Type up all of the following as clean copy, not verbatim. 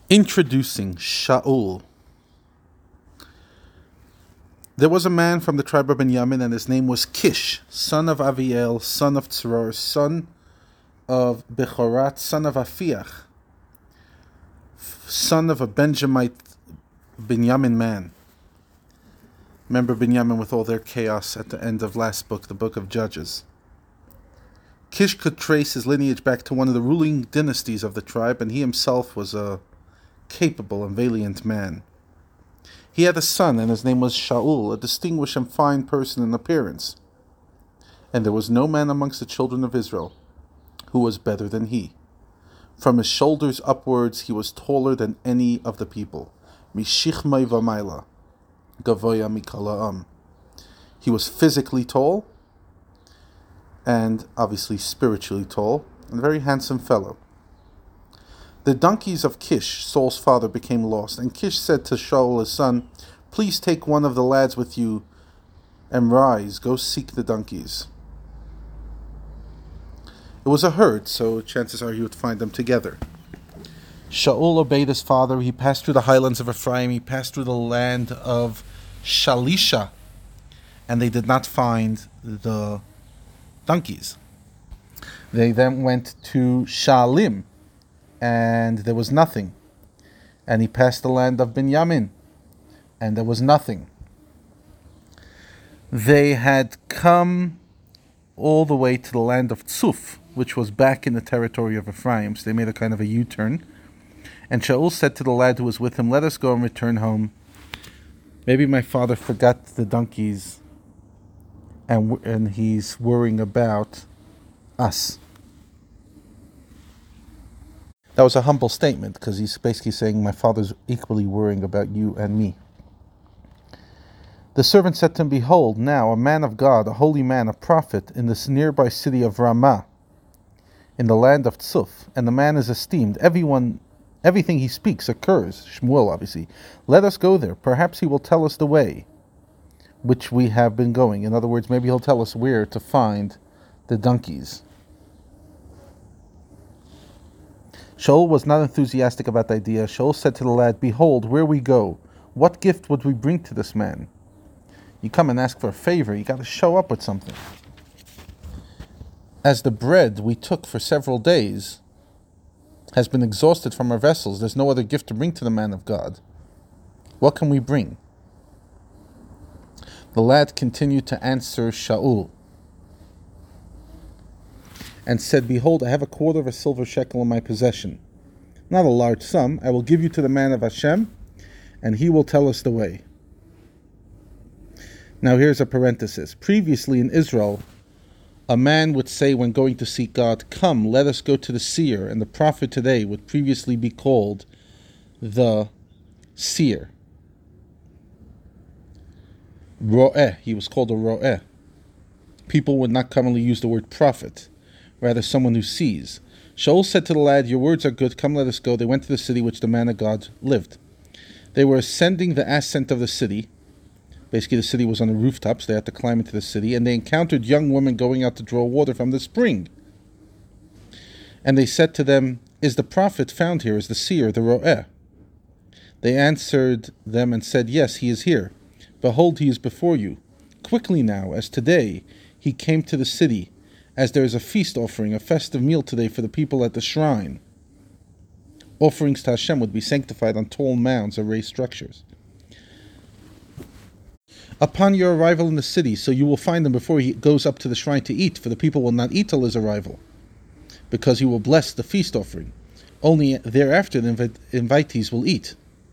Introducing Shaul. There was a man from the tribe of Benjamin, and his name was Kish, son of Aviel, son of Tzror, son of Bechorat, son of Afiach, son of a Benjamite Benjamin man. Remember Benjamin with all their chaos at the end of last book, the book of Judges. Kish could trace his lineage back to one of the ruling dynasties of the tribe, and he himself was a capable and valiant man. He had a son, and his name was Shaul, a distinguished and fine person in appearance. And there was no man amongst the children of Israel who was better than he. From his shoulders upwards he was taller than any of the people. Mishichmai v'mayla, gavoya mikala. He was physically tall, and obviously spiritually tall, and a very handsome fellow. The donkeys of Kish, Saul's father, became lost, and Kish said to Shaul his son, "Please take one of the lads with you and rise, go seek the donkeys." It was a herd, so chances are he would find them together. Shaul obeyed his father. He passed through the highlands of Ephraim. He passed through the land of Shalisha, and they did not find the donkeys. They then went to Shalim, and there was nothing. And he passed the land of Benjamin, and there was nothing. They had come all the way to the land of Tzuf, which was back in the territory of Ephraim, so they made a kind of a U-turn. And Shaul said to the lad who was with him, "Let us go and return home. Maybe my father forgot the donkeys, and he's worrying about us." That was a humble statement, because he's basically saying, my father's equally worrying about you and me. The servant said to him, "Behold, now a man of God, a holy man, a prophet, in this nearby city of Ramah, in the land of Tzuf, and the man is esteemed. Everything he speaks occurs." Shmuel, obviously. "Let us go there. Perhaps he will tell us the way which we have been going." In other words, maybe he'll tell us where to find the donkeys. Shaul was not enthusiastic about the idea. Shaul said to the lad, "Behold, where we go, what gift would we bring to this man? You come and ask for a favor, you got to show up with something. As the bread we took for several days has been exhausted from our vessels, there's no other gift to bring to the man of God. What can we bring?" The lad continued to answer Shaul and said, "Behold, I have a quarter of a silver shekel in my possession. Not a large sum. I will give you to the man of Hashem, and he will tell us the way." Now here's a parenthesis. Previously in Israel, a man would say when going to seek God, "Come, let us go to the seer," and the prophet today would previously be called the seer. Ro'eh, he was called a ro'eh. People would not commonly use the word prophet, rather someone who sees. Shaul said to the lad, "Your words are good, come let us go." They went to the city which the man of God lived. They were ascending the ascent of the city. Basically the city was on the rooftops, they had to climb into the city, and they encountered young women going out to draw water from the spring. And they said to them, "Is the prophet found here, is the seer, the ro'eh?" They answered them and said, "Yes, he is here. Behold, he is before you. Quickly now, as today he came to the city, as there is a feast offering, a festive meal today for the people at the shrine." Offerings to Hashem would be sanctified on tall mounds or raised structures. "Upon your arrival in the city, so you will find him before he goes up to the shrine to eat, for the people will not eat till his arrival, because he will bless the feast offering. Only thereafter the invitees will eat.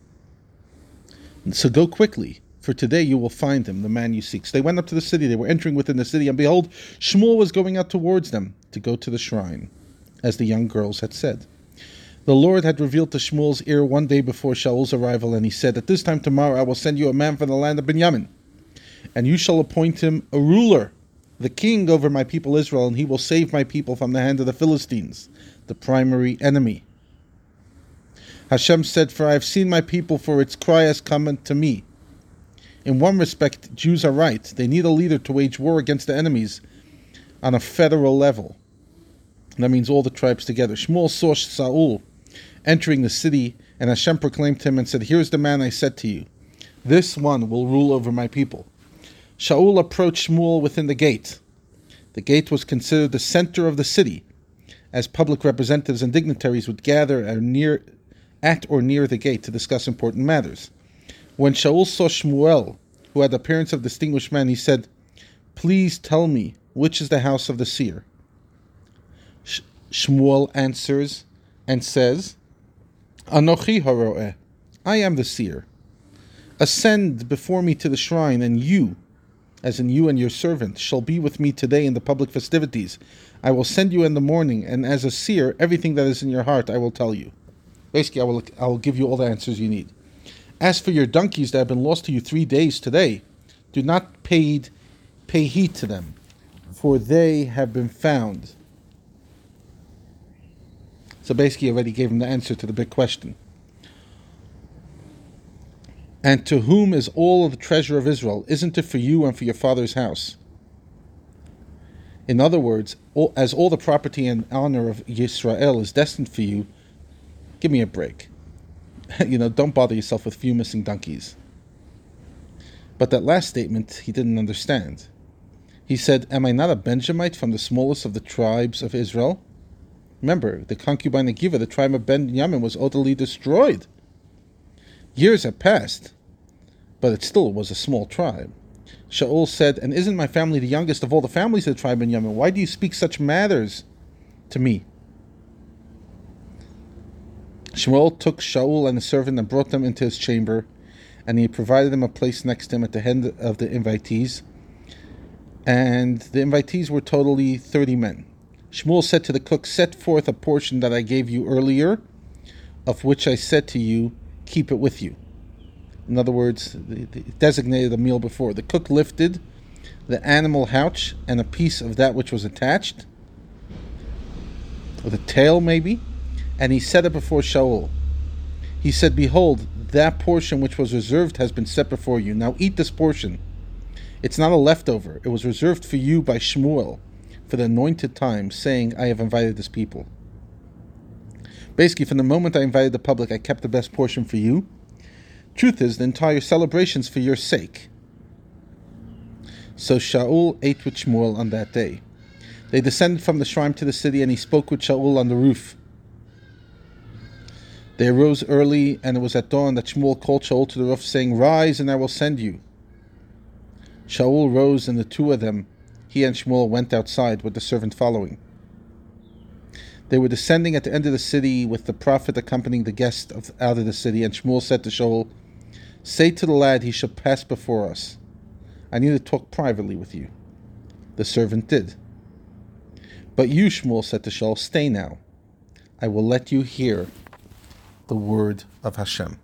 So go quickly, for today you will find him, the man you seek." So they went up to the city, they were entering within the city, and behold, Shmuel was going out towards them to go to the shrine, as the young girls had said. The Lord had revealed to Shmuel's ear one day before Shaul's arrival, and he said, "At this time tomorrow I will send you a man from the land of Benjamin, and you shall appoint him a ruler, the king over my people Israel, and he will save my people from the hand of the Philistines, the primary enemy." Hashem said, "For I have seen my people, for its cry has come unto me." In one respect, Jews are right. They need a leader to wage war against the enemies on a federal level. That means all the tribes together. Shmuel saw Saul entering the city And Hashem proclaimed to him and said, "Here is the man I said to you. This one will rule over my people." Shaul approached Shmuel within the gate. The gate was considered the center of the city, as public representatives and dignitaries would gather at or near the gate to discuss important matters. When Shaul saw Shmuel, who had the appearance of a distinguished man, he said, "Please tell me, which is the house of the seer?" Shmuel answers and says, "Anochi haroeh, I am the seer. Ascend before me to the shrine, and you, as in you and your servant, shall be with me today in the public festivities. I will send you in the morning, and as a seer, everything that is in your heart I will tell you." Basically, I will give you all the answers you need. "As for your donkeys that have been lost to you 3 days today, do not pay heed to them, for they have been found." So basically, he already gave him the answer to the big question. "And to whom is all of the treasure of Israel? Isn't it for you and for your father's house?" In other words, as all the property and honor of Yisrael is destined for you, give me a break. Don't bother yourself with few missing donkeys. But that last statement he didn't understand. He said, "Am I not a Benjamite from the smallest of the tribes of Israel?" Remember, the concubine Akiva, the tribe of Benjamin, was utterly destroyed. Years have passed, but it still was a small tribe. Shaul said, "And isn't my family the youngest of all the families of the tribe of Benjamin? Why do you speak such matters to me?" Shmuel took Shaul and his servant and brought them into his chamber, and he provided them a place next to him at the head of the invitees. And the invitees were totally 30 men. Shmuel said to the cook, "Set forth a portion that I gave you earlier, of which I said to you, keep it with you." In other words, they designated a meal before. The cook lifted the animal houch and a piece of that which was attached, or the tail maybe, and he set it before Shaul. He said, "Behold, that portion which was reserved has been set before you. Now eat this portion. It's not a leftover. It was reserved for you by Shmuel for the anointed time, saying, I have invited this people." Basically, from the moment I invited the public, I kept the best portion for you. Truth is, the entire celebration's for your sake. So Shaul ate with Shmuel on that day. They descended from the shrine to the city, and he spoke with Shaul on the roof. They arose early, and it was at dawn that Shmuel called Shaul to the roof, saying, "Rise, and I will send you." Shaul rose, and the two of them, he and Shmuel, went outside with the servant following. They were descending at the end of the city, with the prophet accompanying the guest out of the city, and Shmuel said to Shaul, "Say to the lad he shall pass before us. I need to talk privately with you." The servant did. "But you," Shmuel said to Shaul, "stay now. I will let you hear the word of Hashem."